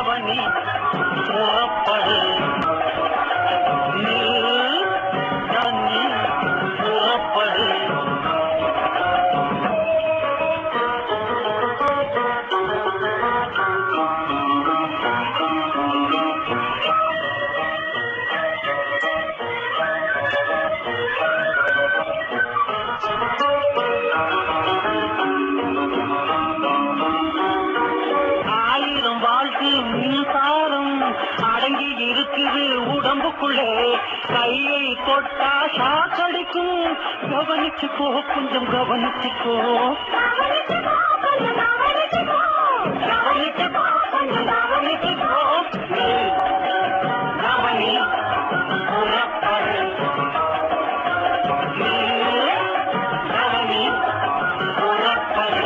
கவனி புறப்படு கண்ணி புறப்படு மின்சாரம் அடங்கி இருக்குது உடம்புக்குள்ளே கையை தொட்டா ஷாக்கடிக்கும் கவனிச்சுக்கோ கொஞ்சம் கவனிச்சுக்கோ கவனி புறப்படு கவனி புறப்படு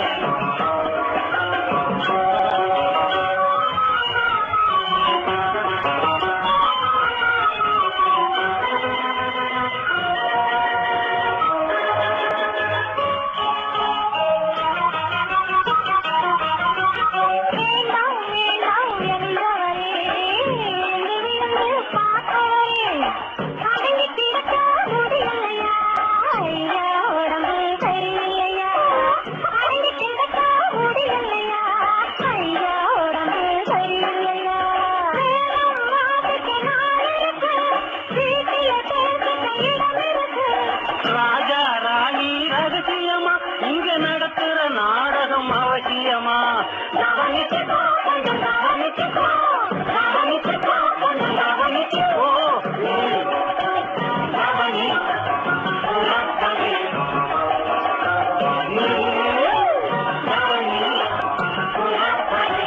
இங்க நடத்துற நாடகம் அவசியமா கவனிச்சுக்கோ கொஞ்சம் கவனிச்சுக்கோ கவனிச்சுக்கோ கொஞ்சம் கவனிச்சுக்கோ கவனி புறப்படு கவனி புறப்படு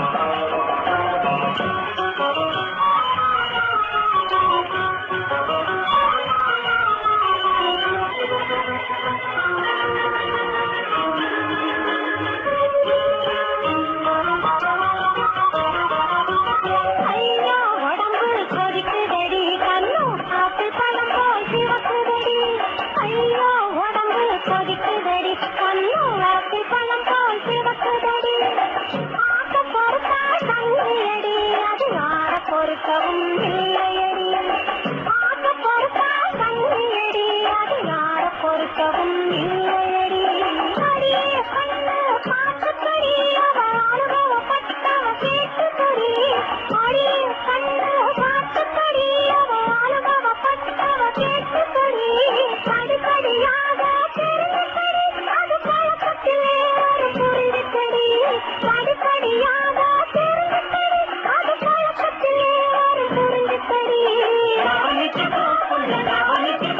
பொறுக்கவும் இல்லையடி ஆக பொறுத்தா கண்ணியடி அது யார பொறுக்கவும் இல்லையடி அடியே கண்ணு பார்த்துக்கடி அவ அனுபவப்பட்டவ கேட்டுக்கடி அடியே கண்ணு பார்த்துக்கடி அவ அனுபவப்பட்டவ கேட்டுக்கடி படிப்படியாக தெரிந்துக்கடி அது பழக்கத்திலே ஒரு புரிந்துக்கடி படிப்படியாக தெரிந்துக்கடி அது பழக்கத்திலே ஒரு புரிந்துக்கடி கவனிச்சுக்கோ கொஞ்சம் கவனிச்சுக்கோ